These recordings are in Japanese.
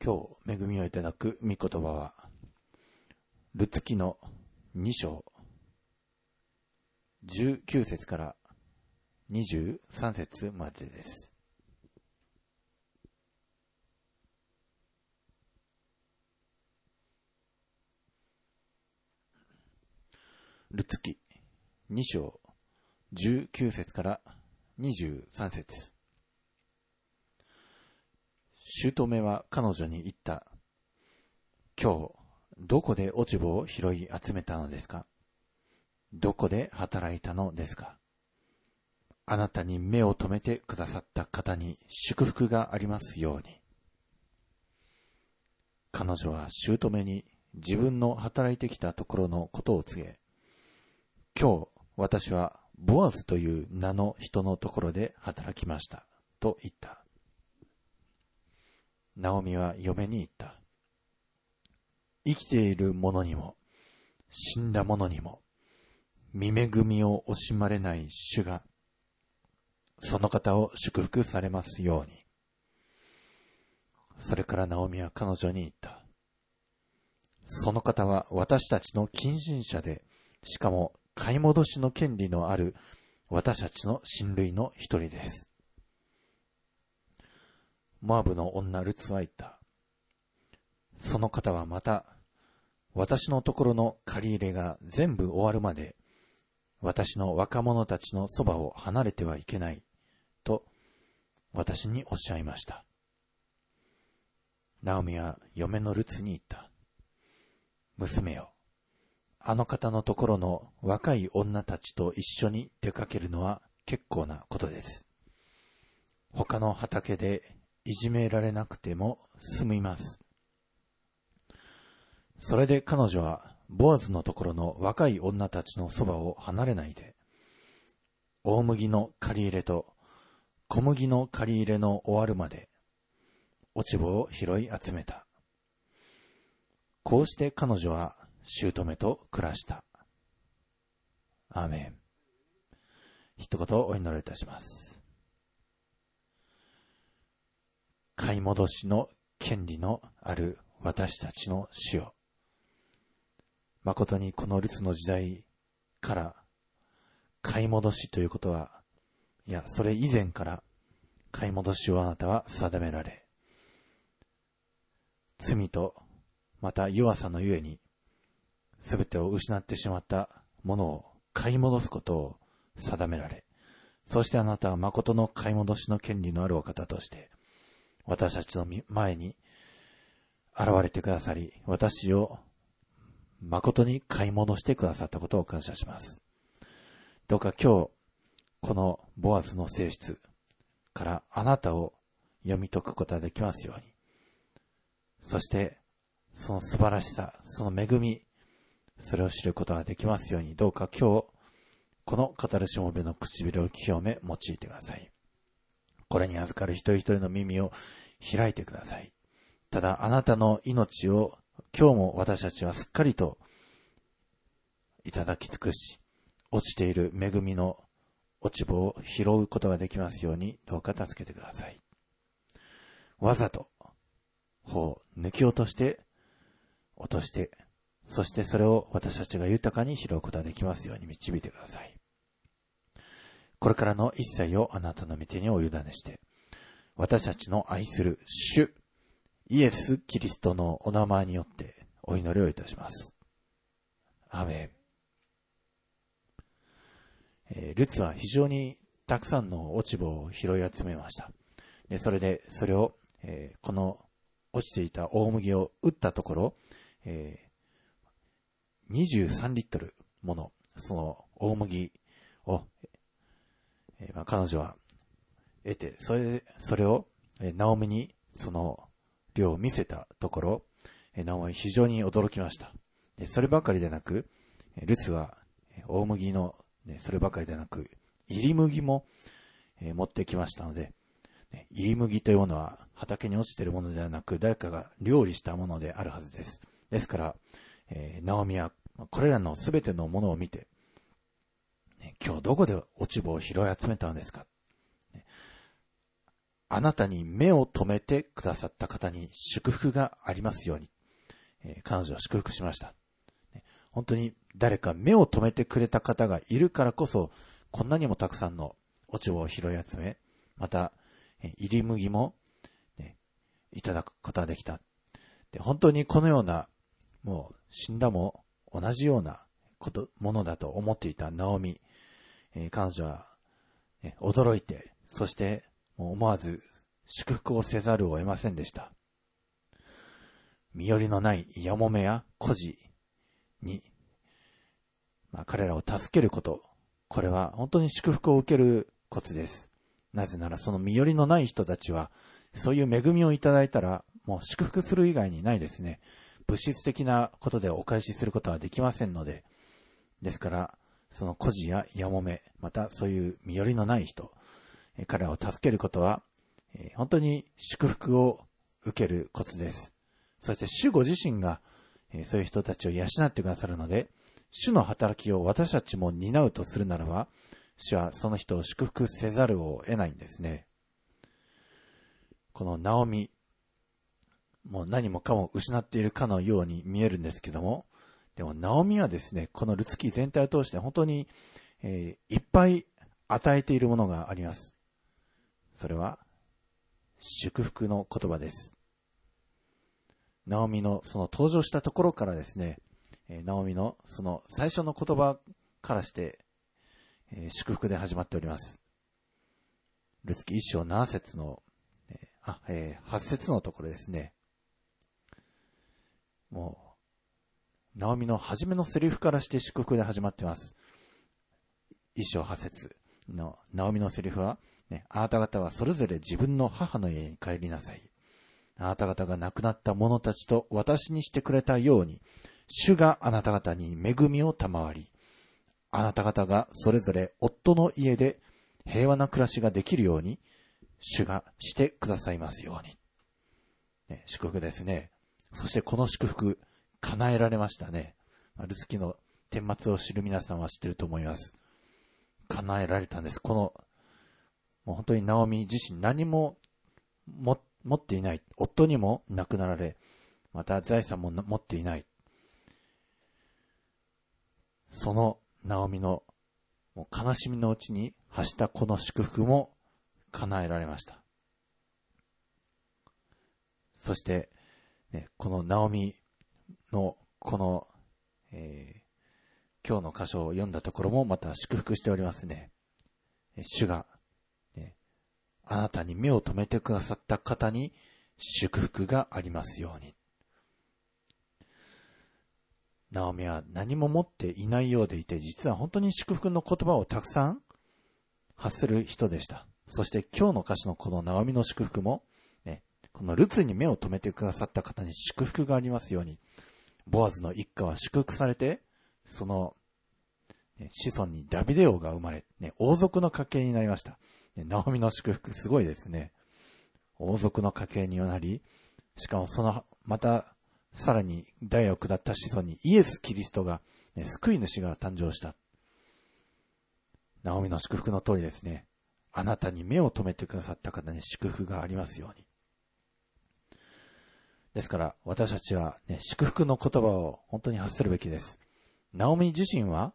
今日恵みをいただく御言葉はルツ記の2章19節から23節までです。ルツ記2章19節から23節。姑は彼女に言った。今日どこで落ち穂を拾い集めたのですか？どこで働いたのですか？あなたに目を留めてくださった方に祝福がありますように。彼女は姑に自分の働いてきたところのことを告げ、今日私はボアズという名の人のところで働きましたと言った。ナオミは嫁に言った。生きている者にも死んだ者にも見恵みを惜しまれない主がその方を祝福されますように。それからナオミは彼女に言った。その方は私たちの近親者で、しかも買い戻しの権利のある私たちの親類の一人です。モアブの女ルツは言った。その方はまた、私のところの借り入れが全部終わるまで、私の若者たちのそばを離れてはいけない、と私におっしゃいました。ナオミは嫁のルツに言った。娘よ、あの方のところの若い女たちと一緒に出かけるのは結構なことです。他の畑でいじめられなくても済みます。それで彼女はボアズのところの若い女たちのそばを離れないで、大麦の借り入れと小麦の借り入れの終わるまで落ち穂を拾い集めた。こうして彼女は姑と暮らした。アーメン。一言お祈りいたします。買い戻しの権利のある私たちの主よ、誠にこのルツの時代から買い戻しということは、いやそれ以前から買い戻しをあなたは定められ、罪とまた弱さのゆえに全てを失ってしまったものを買い戻すことを定められ、そしてあなたは誠の買い戻しの権利のあるお方として私たちの前に現れてくださり、私を誠に買い戻してくださったことを感謝します。どうか今日このボアズの性質からあなたを読み解くことができますように、そしてその素晴らしさ、その恵み、それを知ることができますように、どうか今日この語るしもべの唇を清め用いてください。これに預かる一人一人の耳を開いてください。ただあなたの命を今日も私たちはすっかりといただき尽くし、落ちている恵みの落ち穂を拾うことができますように、どうか助けてください。わざと穂を抜き落として、そしてそれを私たちが豊かに拾うことができますように導いてください。これからの一切をあなたの御手にお委ねして、私たちの愛する主イエス・キリストのお名前によってお祈りをいたします。アーメン。ルツは非常にたくさんの落ち穂を拾い集めました。でそれを、この落ちていた大麦を打ったところ、23リットルものその大麦を、彼女は得て、それをナオミにその量を見せたところ、ナオミは非常に驚きました。そればかりでなく、ルツは大麦のそればかりでなく入り麦も持ってきましたので、入り麦というものは畑に落ちているものではなく、誰かが料理したものであるはずです。ですから、ナオミはこれらのすべてのものを見て、今日どこで落ち穂を拾い集めたのですか、 あなたに目を留めてくださった方に祝福がありますように。彼女を祝福しました。本当に誰か目を留めてくれた方がいるからこそ、こんなにもたくさんの落ち葉を拾い集め、また、入り麦も、いただくことができた。で、本当にこのような、もう死んだも同じようなものだと思っていたナオミ。彼女は、驚いて、そしてもう思わず祝福をせざるを得ませんでした。身寄りのないやもめや孤児に、彼らを助けること、これは本当に祝福を受けるコツです。なぜならその身寄りのない人たちは、そういう恵みをいただいたら、もう祝福する以外にないですね。物質的なことでお返しすることはできませんので、ですから、その孤児ややもめ、またそういう身寄りのない人、彼らを助けることは、本当に祝福を受けるコツです。そして主ご自身が、そういう人たちを養ってくださるので、主の働きを私たちも担うとするならば、主はその人を祝福せざるを得ないんですね。このナオミ、もう何もかも失っているかのように見えるんですけども、でもナオミはですね、このルツ記全体を通して本当に、いっぱい与えているものがあります。それは祝福の言葉です。ナオミのその登場したところからですね、ナオミのその最初の言葉からして、祝福で始まっております。ルツ記1章7節の、8節のところですね。もう、ナオミの初めのセリフからして祝福で始まっています。1章8節のナオミのセリフは、あなた方はそれぞれ自分の母の家に帰りなさい。あなた方が亡くなった者たちと私にしてくれたように、主があなた方に恵みを賜り、あなた方がそれぞれ夫の家で平和な暮らしができるように、主がしてくださいますように。祝福ですね。そしてこの祝福、叶えられましたね。ルツ記の顛末を知る皆さんは知っていると思います。叶えられたんです。もう本当にナオミ自身何も持っていない。夫にも亡くなられ、また財産も持っていない。そのナオミのもう悲しみのうちに発したこの祝福も叶えられました。そして、このナオミのこの、今日の箇所を読んだところもまた祝福しておりますね。主が、あなたに目を留めてくださった方に祝福がありますように。ナオミは何も持っていないようでいて、実は本当に祝福の言葉をたくさん発する人でした。そして今日の歌詞のこのナオミの祝福も、このルツに目を留めてくださった方に祝福がありますように。ボアズの一家は祝福されて、その子孫にダビデ王が生まれ、王族の家系になりました。ナオミの祝福すごいですね。王族の家系になり、しかもまたさらに代を下った子孫にイエス・キリストが、救い主が誕生した。ナオミの祝福の通りですね。あなたに目を留めてくださった方に祝福がありますように。ですから私たちは、祝福の言葉を本当に発するべきです。ナオミ自身は、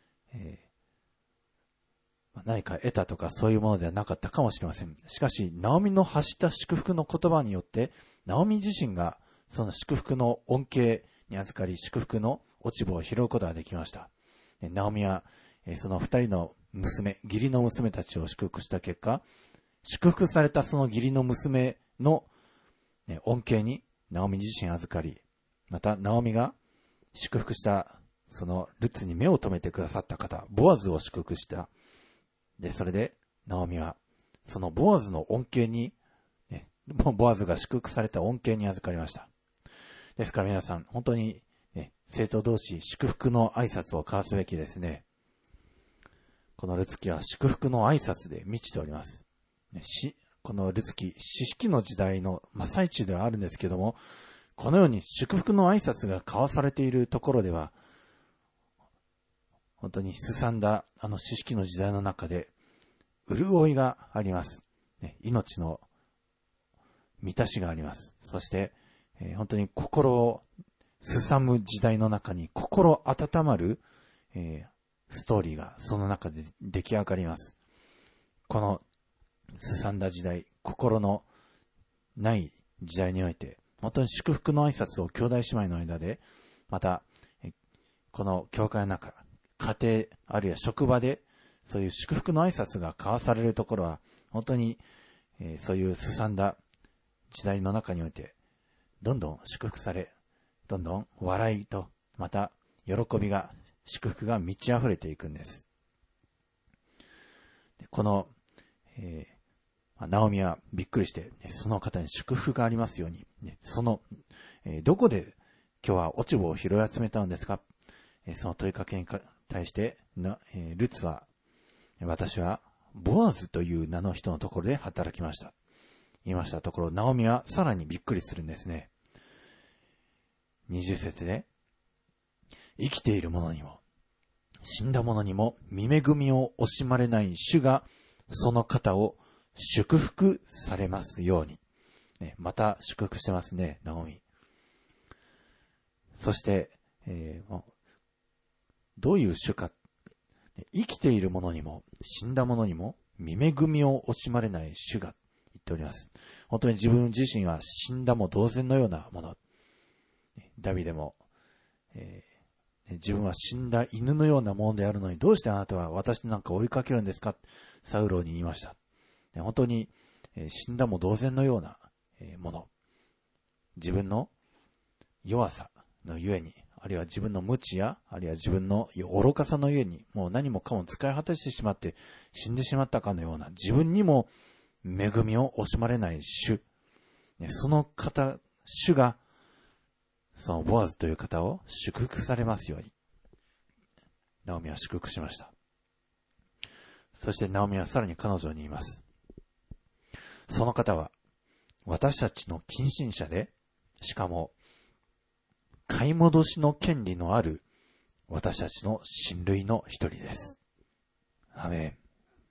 何か得たとかそういうものではなかったかもしれません。しかし、ナオミの発した祝福の言葉によって、ナオミ自身がその祝福の恩恵に預かり、祝福の落ち葉を拾うことができました。ナオミは、その二人の娘、義理の娘たちを祝福した結果、祝福されたその義理の娘の恩恵にナオミ自身預かり、またナオミが祝福したそのルツに目を留めてくださった方、ボアズを祝福した。で、それでナオミはそのボアズの恩恵に、ボアズが祝福された恩恵に預かりました。ですから皆さん、本当に、生徒同士祝福の挨拶を交わすべきですね。このルツ記は祝福の挨拶で満ちております。このルツ記、四式の時代の真っ最中ではあるんですけども、このように祝福の挨拶が交わされているところでは、本当にすさんだ四式の時代の中で、潤いがあります。命の満たしがあります。そして、本当に心をすさむ時代の中に心温まる、ストーリーがその中で出来上がります。このすさんだ時代、心のない時代において、本当に祝福の挨拶を兄弟姉妹の間で、また、この教会の中、家庭、あるいは職場で、そういう祝福の挨拶が交わされるところは、本当に、そういうすさんだ時代の中において、どんどん祝福され、どんどん笑いと、また喜びが、祝福が満ち溢れていくんです。この、ナオミはびっくりして、その方に祝福がありますように、どこで今日は落ち葉を拾い集めたのですか？その問いかけに対して、ルツは、私はボアズという名の人のところで働きました。言いましたところ、ナオミはさらにびっくりするんですね。20節で、生きている者にも、死んだ者にも、見恵みを惜しまれない主が、その方を祝福されますように。また祝福してますね、ナオミ。そして、どういう主か。生きている者にも、死んだ者にも、見恵みを惜しまれない主が言っております。本当に自分自身は死んだも同然のようなもの。ダビデも、自分は死んだ犬のようなものであるのに、どうしてあなたは私なんか追いかけるんですか？サウロに言いました。本当に、死んだも同然のようなもの。自分の弱さのゆえに、あるいは自分の無知や、あるいは自分の愚かさのゆえに、もう何もかも使い果たしてしまって死んでしまったかのような、自分にも恵みを惜しまれない主。その方、主が、そのボアズという方を祝福されますように。ナオミは祝福しました。そしてナオミはさらに彼女に言います。その方は、私たちの近親者で、しかも、買い戻しの権利のある私たちの親類の一人です。アメン。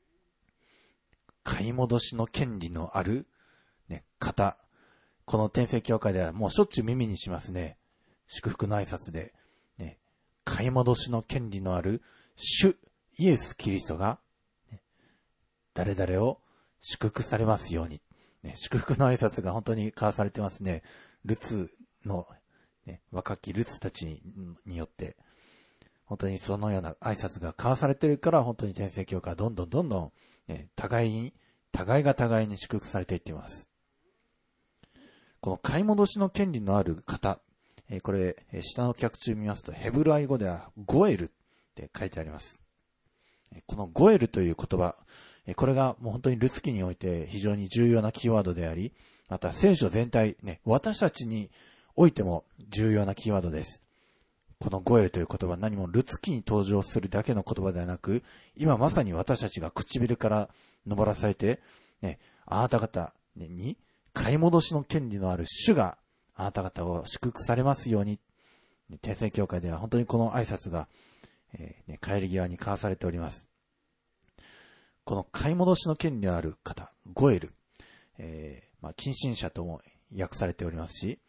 買い戻しの権利のある、方。この天聖教会ではもうしょっちゅう耳にしますね。祝福の挨拶で、買い戻しの権利のある主イエス・キリストが、誰々を祝福されますように。祝福の挨拶が本当に交わされてますね。ルツの、若きルツたちによって、本当にそのような挨拶が交わされているから、本当に天聖教会はどんどん、互いが互いに祝福されていっています。この買い戻しの権利のある方、これ、下の脚注見ますと、ヘブライ語ではゴエルって書いてあります。このゴエルという言葉、これがもう本当にルツ記において非常に重要なキーワードであり、また聖書全体、私たちにおいても重要なキーワードです。このゴエルという言葉は何もルツ記に登場するだけの言葉ではなく、今まさに私たちが唇から上らされて、あなた方に買い戻しの権利のある主があなた方を祝福されますように、天聖教会では本当にこの挨拶が、帰り際に交わされております。この買い戻しの権利のある方、ゴエル、近親者とも訳されておりますし、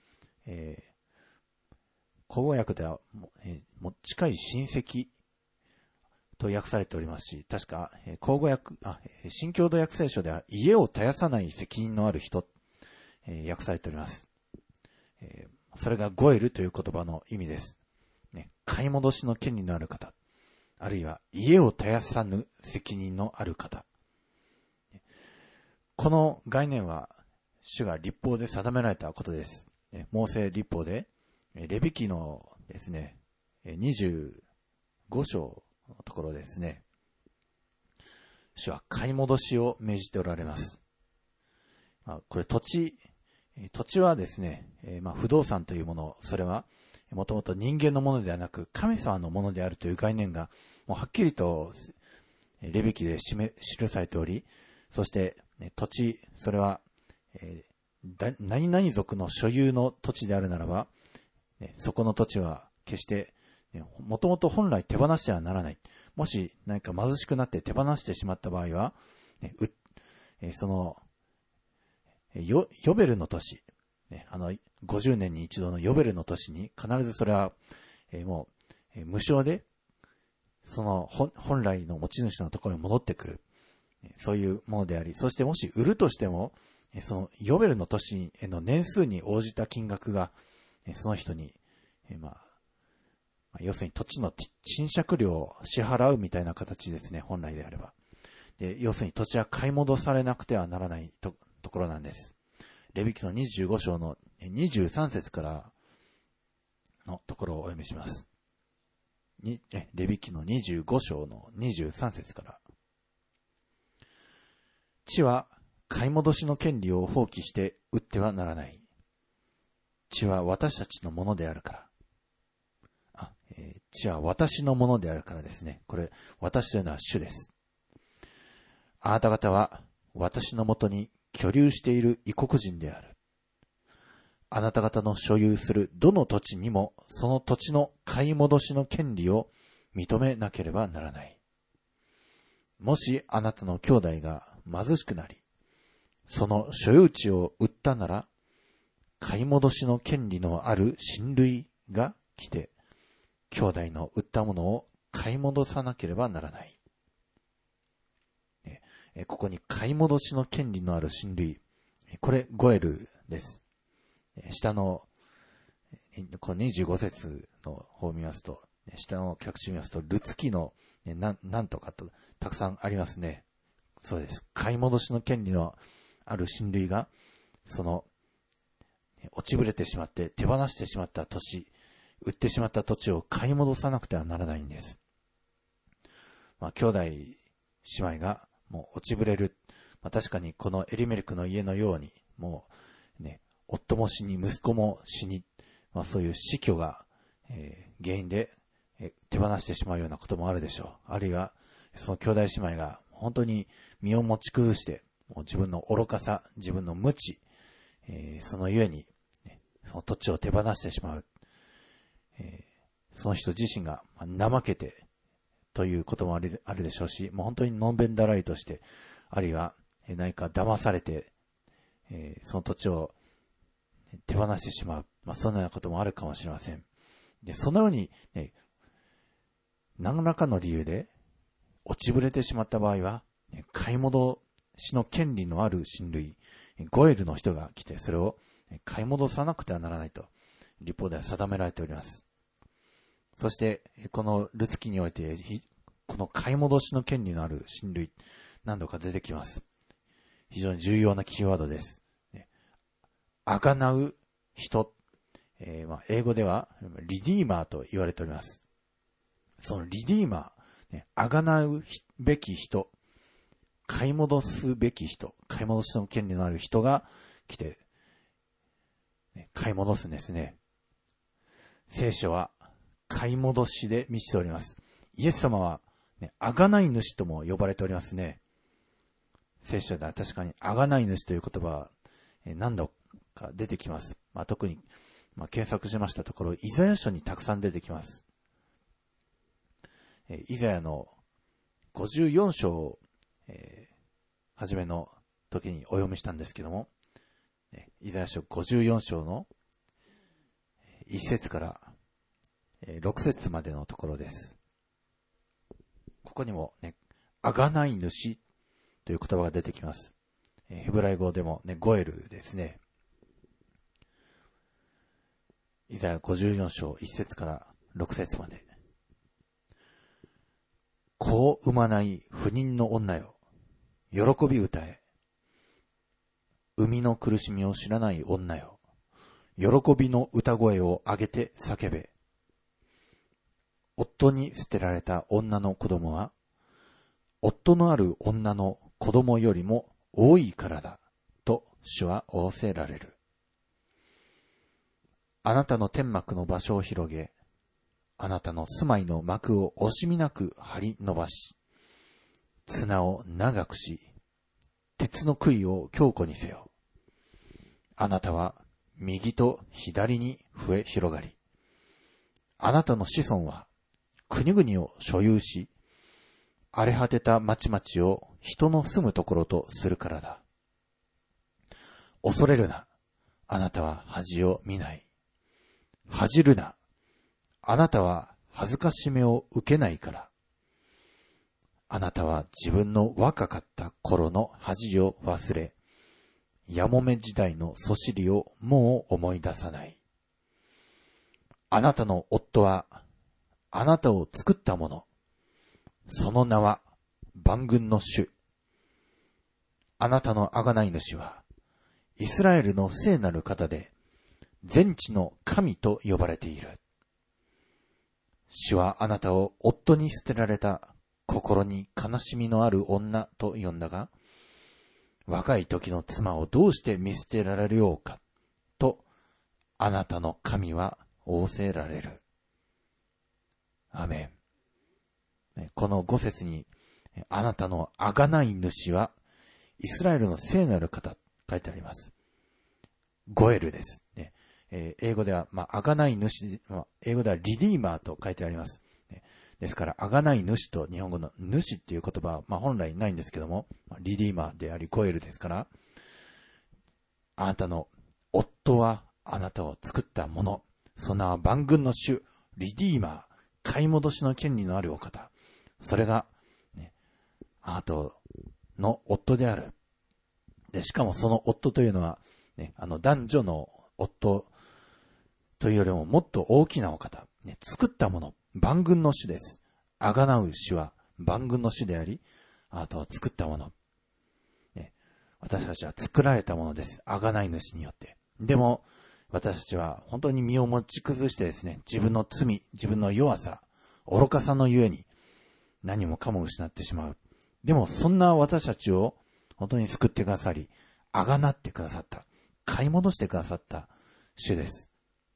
口語訳では、も近い親戚と訳されておりますし、確か、新共同訳聖書では家を絶やさない責任のある人、訳されております。それがゴエルという言葉の意味です。買い戻しの権利のある方、あるいは家を絶やさぬ責任のある方。この概念は主が律法で定められたことです。モーセ律法で、レビ記のですね、25章のところですね、主は買い戻しを命じておられます。これ土地はですね、不動産というもの、それはもともと人間のものではなく神様のものであるという概念がもうはっきりとレビ記で記されており、そして土地、それは何々族の所有の土地であるならば、そこの土地は決してもともと本来手放してはならない。もし何か貧しくなって手放してしまった場合は、そのヨベルの年、50年に一度のヨベルの年に必ずそれは、もう、無償で、その本来の持ち主のところに戻ってくる。そういうものであり、そしてもし売るとしても、そのヨベルの年への年数に応じた金額が、その人に、要するに土地の賃借料を支払うみたいな形ですね、本来であれば。で、要するに土地は買い戻されなくてはならないところなんです。レビ記の25章の23節からのところをお読みします。レビ記の25章の23節から。地は買い戻しの権利を放棄して売ってはならない。地は私たちのものであるから。地は私のものであるからですね。これ、私というのは主です。あなた方は私のもとに居留している異国人である。あなた方の所有するどの土地にもその土地の買い戻しの権利を認めなければならない。もしあなたの兄弟が貧しくなり、その所有地を売ったなら、買い戻しの権利のある親類が来て、兄弟の売ったものを買い戻さなければならない。ここに買い戻しの権利のある親類。これ、ゴエルです。下の、この25節の方を見ますと、下の脚注を見ますと、ルツキのなんとかとたくさんありますね。そうです。買い戻しの権利のある親類が、その、落ちぶれてしまって手放してしまった土地、売ってしまった土地を買い戻さなくてはならないんです。兄弟姉妹がもう落ちぶれる。確かにこのエリメルクの家のように、もうね、夫も死に、息子も死に、そういう死去が、原因で、手放してしまうようなこともあるでしょう。あるいは、その兄弟姉妹が本当に身を持ち崩して、もう自分の愚かさ、自分の無知、そのゆえに、その土地を手放してしまう。その人自身が怠けてということもあるでしょうし、もう本当にのんべんだらりとして、あるいは何か騙されて、その土地を手放してしまう。そのようなこともあるかもしれません。で、そのように、何らかの理由で落ちぶれてしまった場合は、買い戻しの権利のある親類、ゴエルの人が来て、それを買い戻さなくてはならないと、律法では定められております。そして、このルツ記において、この買い戻しの権利のある親類、何度か出てきます。非常に重要なキーワードです。あがなう人、英語ではリディーマーと言われております。そのリディーマー、あがなうべき人、買い戻すべき人、買い戻しの権利のある人が来て、買い戻すんですね。聖書は買い戻しで満ちております。イエス様は、あがない主とも呼ばれておりますね。聖書では確かにあがない主という言葉は何度か出てきます。特に、検索しましたところ、イザヤ書にたくさん出てきます。イザヤの54章を、初めの時にお読みしたんですけども、イザヤ書54章の1節から6節までのところです。ここにもね、あがない主という言葉が出てきます。ヘブライ語でもね、ゴエルですね。イザヤ54章1節から6節まで。子を産まない不妊の女よ、喜び歌え。産みの苦しみを知らない女よ、喜びの歌声を上げて叫べ。夫に捨てられた女の子供は、夫のある女の子供よりも多いからだ、と主は仰せられる。あなたの天幕の場所を広げ、あなたの住まいの幕を惜しみなく張り伸ばし、綱を長くし、鉄の杭を強固にせよ。あなたは右と左に増え広がり、あなたの子孫は国々を所有し、荒れ果てた町々を人の住むところとするからだ。 恐れるな。あなたは恥を見ない。恥じるな。あなたは恥ずかしめを受けないから。あなたは自分の若かった頃の恥を忘れ、やもめ時代のそしりをもう思い出さない。あなたの夫はあなたを作ったもの。その名は万軍の主。あなたの贖い主はイスラエルの聖なる方で、全地の神と呼ばれている。主はあなたを夫に捨てられた心に悲しみのある女と呼んだが、若い時の妻をどうして見捨てられようかと、あなたの神は仰せられる。アメン。この5節に、あなたの贖い主はイスラエルの聖なる方、書いてあります。ゴエルです。英語では、贖い主、英語ではリディーマーと書いてあります。ですから、贖い主と日本語の主っていう言葉は、本来ないんですけども、リディーマーでありゴエルですから、あなたの夫はあなたを作ったもの、その名は万軍の主、リディーマー、買い戻しの権利のあるお方。それが、あなたの夫である。で、しかもその夫というのは、男女の夫というよりももっと大きなお方。作ったもの、万軍の主です。あがなう主は万軍の主であり、あなたを作ったもの。私たちは作られたものです。あがない主によって。でも、私たちは本当に身を持ち崩してですね、自分の罪、自分の弱さ、愚かさのゆえに何もかも失ってしまう。でも、そんな私たちを本当に救ってくださり、あがなってくださった。買い戻してくださった主です。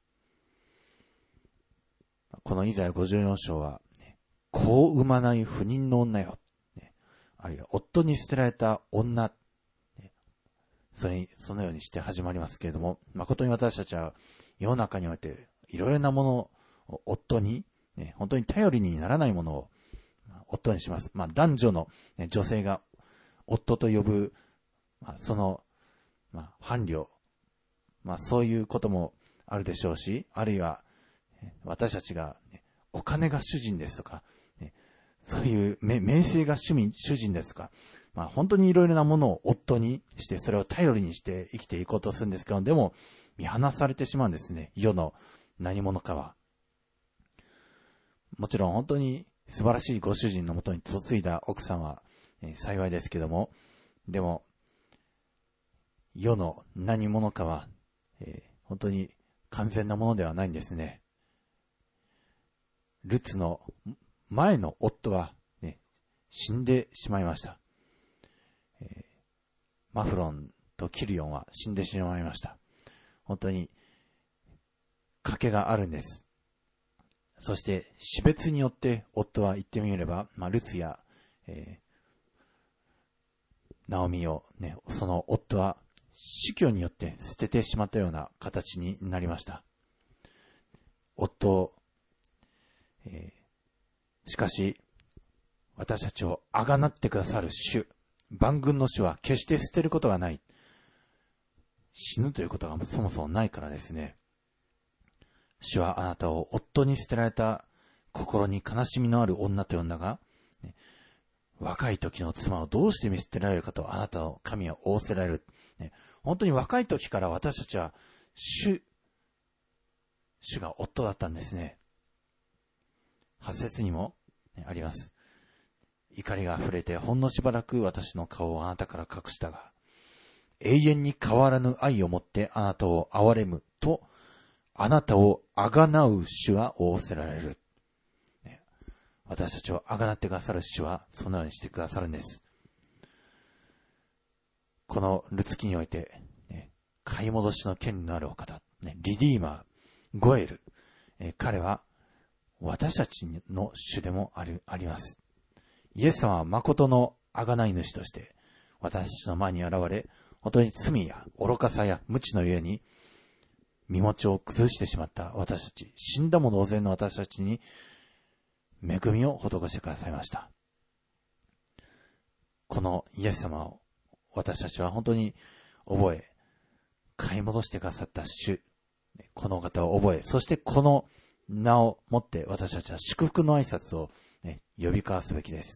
このイザヤ54章は、子を産まない不妊の女よ。あるいは夫に捨てられた女。そのようにして始まりますけれども、誠に私たちは世の中においていろいろなものを夫に、本当に頼りにならないものを夫にします。男女の、女性が夫と呼ぶ、その、伴侶、そういうこともあるでしょうし、あるいは私たちが、お金が主人ですとか、そういう名声が主人ですとか、本当にいろいろなものを夫にして、それを頼りにして生きていこうとするんですけど、でも見放されてしまうんですね。世の何者かは。もちろん本当に素晴らしいご主人のもとに嫁いだ奥さんは、幸いですけども、でも世の何者かは、本当に完全なものではないんですね。ルツの前の夫は、死んでしまいました。マフロンとキリオンは死んでしまいました。本当に賭けがあるんです。そして死別によって夫は言ってみれば、ルツや、ナオミを、その夫は死去によって捨ててしまったような形になりました。夫を、しかし私たちをあがなってくださる主、万軍の主は決して捨てることがない。死ぬということがそもそもないからですね。主はあなたを夫に捨てられた心に悲しみのある女と呼んだが、若い時の妻をどうして見捨てられるかとあなたの神は仰せられる。本当に若い時から私たちは主が夫だったんですね。8節にもあります。怒りが溢れてほんのしばらく私の顔をあなたから隠したが、永遠に変わらぬ愛をもってあなたを憐れむと、あなたをあがなう主は仰せられる。私たちをあがなってくださる主はそのようにしてくださるんです。このルツ記において、買い戻しの権利のあるお方、リディーマー、ゴエル、彼は私たちの主でもあります。イエス様は誠の贖い主として私たちの前に現れ、本当に罪や愚かさや無知のゆえに身持ちを崩してしまった私たち、死んだも同然の私たちに恵みを施してくださいました。このイエス様を私たちは本当に覚え、 買い戻してくださった主、この方を覚え、そしてこの名をもって私たちは祝福の挨拶を、呼び交わすべきです。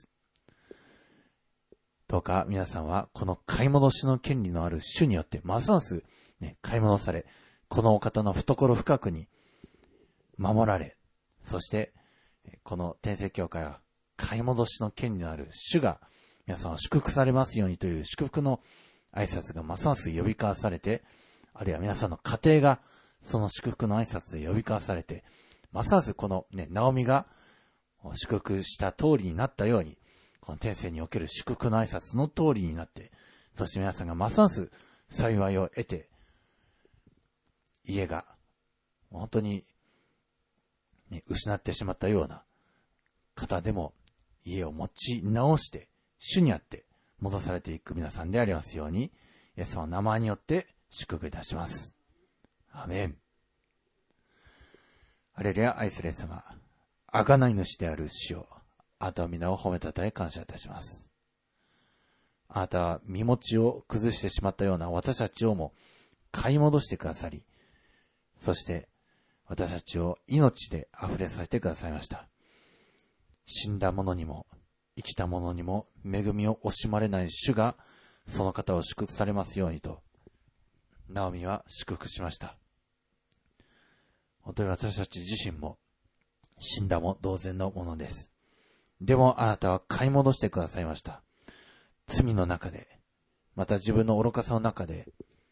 どうか皆さんはこの買い戻しの権利のある主によってますます、買い戻され、このお方の懐深くに守られ、そしてこの天聖教会は買い戻しの権利のある主が皆さんを祝福されますようにという祝福の挨拶がますます呼び交わされて、あるいは皆さんの家庭がその祝福の挨拶で呼び交わされて、ますますこのナオミが祝福した通りになったように、この天聖における祝福の挨拶の通りになって、そして皆さんがますます幸いを得て、家が本当に、失ってしまったような方でも家を持ち直して主にあって戻されていく皆さんでありますように、イエス様の名前によって祝福いたします。アーメン。ハレルヤ。愛するイエス様、贖い主である主よ、あなたの皆を褒めたたえ感謝いたします。あなたは身持ちを崩してしまったような私たちをも買い戻してくださり、そして私たちを命で溢れさせてくださいました。死んだ者にも生きた者にも恵みを惜しまれない主がその方を祝福されますようにと、ナオミは祝福しました。本当に私たち自身も死んだも同然のものです。でもあなたは買い戻してくださいました。罪の中で、また自分の愚かさの中で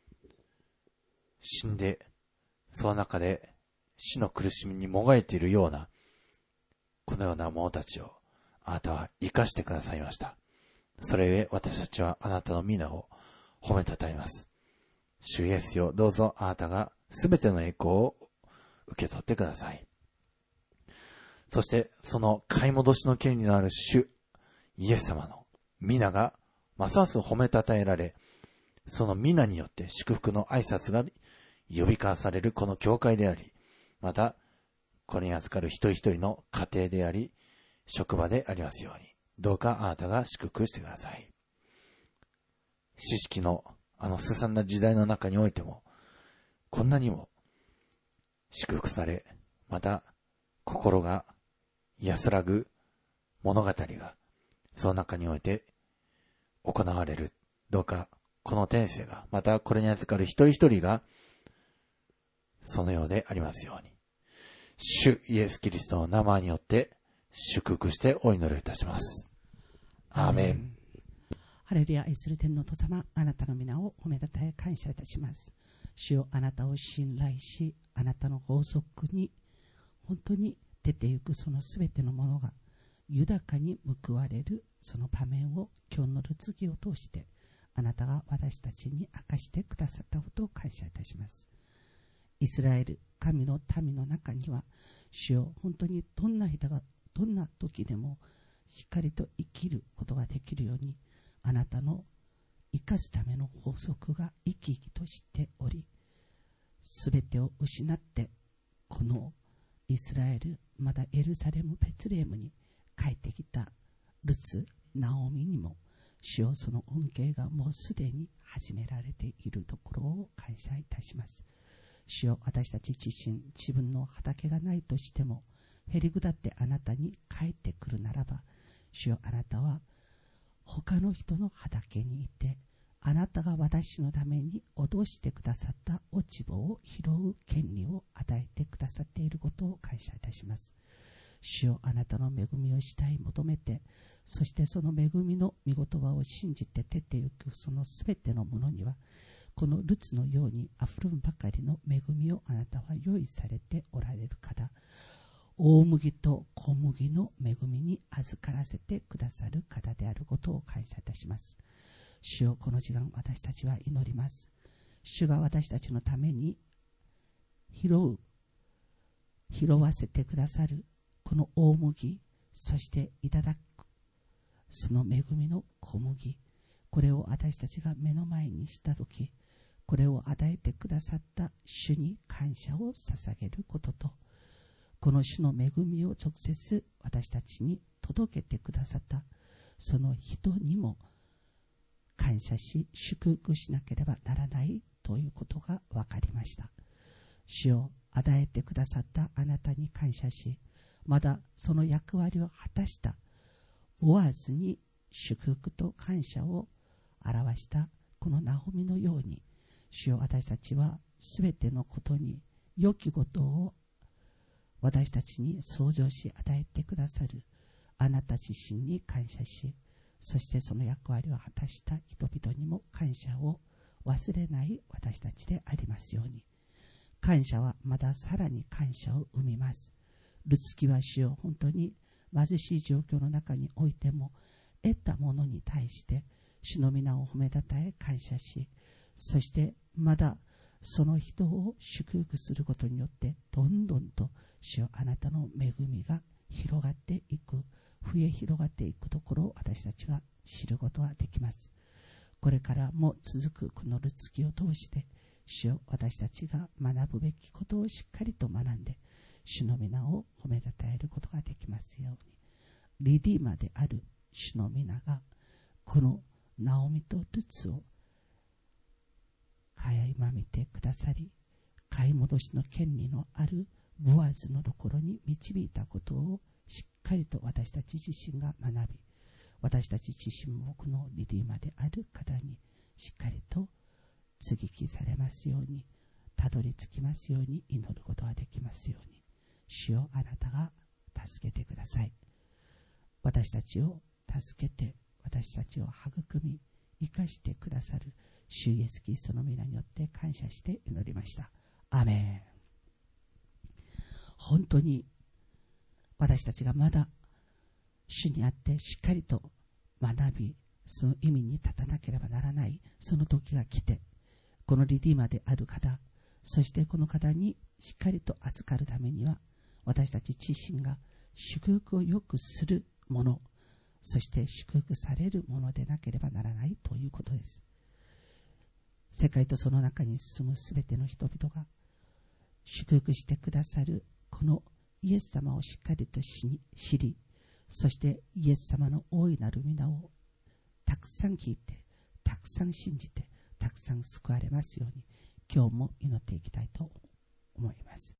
死んで、その中で死の苦しみにもがいているようなこのような者たちをあなたは生かしてくださいました。それゆえ私たちはあなたの皆を褒めたたえます。主イエスよ、どうぞあなたがすべての栄光を受け取ってください。そしてその買い戻しの権利のある主イエス様の皆がますます褒めたたえられ、その皆によって祝福の挨拶が呼び交わされるこの教会であり、またこれに預かる一人一人の家庭であり、職場でありますように、どうかあなたが祝福してください。知識のすさんだ時代の中においても、こんなにも祝福され、また心が安らぐ物語がその中において行われる。どうかこの天性が、またこれに預かる一人一人がそのようでありますように、主イエスキリストの名前によって祝福してお祈りいたします。アーメン。 ハレルヤ。愛する天の父様、あなたの皆を褒めたたえ感謝いたします。主よ、あなたを信頼し、あなたの法則に本当に出ていくそのすべてのものが豊かに報われるその場面を今日のるつぎを通してあなたが私たちに明かしてくださったことを感謝いたします。イスラエル神の民の中には、主よ、本当にどんな人がどんな時でもしっかりと生きることができるように、あなたの生かすための法則が生き生きとしており、すべてを失ってこのイスラエル、まだエルサレムベツレヘムに帰ってきたルツ、ナオミにも、主よ、その恩恵がもうすでに始められているところを感謝いたします。主よ、私たち自身、自分の畑がないとしてもへりくだってあなたに帰ってくるならば、主よ、あなたは他の人の畑にいて、あなたが私のために脅してくださった落ち穂を拾う権利を与えてくださっていることを感謝いたします。主よ、あなたの恵みをしたい求めて、そしてその恵みの御言葉を信じて出ていくそのすべてのものには、このルツのようにあふれんばかりの恵みをあなたは用意されておられる方、大麦と小麦の恵みに預からせてくださる方であることを感謝いたします。主よ、この時間私たちは祈ります。主が私たちのために拾わせてくださるこの大麦、そしていただくその恵みの小麦、これを私たちが目の前にしたとき、これを与えてくださった主に感謝を捧げることと、この主の恵みを直接私たちに届けてくださったその人にも感謝し祝福しなければならないということが分かりました。主を与えてくださったあなたに感謝し、まだその役割を果たしたボアズに祝福と感謝を表したこのナオミのように、主よ、私たちはすべてのことに良きことを私たちに創造し与えてくださるあなた自身に感謝し、そしてその役割を果たした人々にも感謝を忘れない私たちでありますように。感謝はまださらに感謝を生みます。ルツキは主よ、本当に貧しい状況の中においても得たものに対して主の皆を褒めたたえ感謝し、そしてまだその人を祝福することによってどんどんと主よ、あなたの恵みが広がっていく、増え広がっていくところを私たちは知ることができます。これからも続くこのルツキを通して主よ、私たちが学ぶべきことをしっかりと学んで主の皆を褒めたたえることができますように。リディーマである主の皆がこのナオミとルツを垣間見てくださり、買い戻しの権利のあるボアズのところに導いたことをしっかりと私たち自身が学び、私たち自身もこのリディーマである方にしっかりと接ぎ木されますように、たどり着きますように祈ることができますように。主よ、あなたが助けてください。私たちを助けて、私たちを育み生かしてくださる主イエスキリストの皆によって感謝して祈りました。アーメン。本当に私たちがまだ主にあってしっかりと学び、その意味に立たなければならないその時が来て、このリディーマーである方、そしてこの方にしっかりと預かるためには、私たち自身が祝福をよくするもの、そして祝福されるものでなければならないということです。世界とその中に住むすべての人々が祝福してくださるこのイエス様をしっかりと知り、そしてイエス様の大いなる皆をたくさん聞いて、たくさん信じて、たくさん救われますように、今日も祈っていきたいと思います。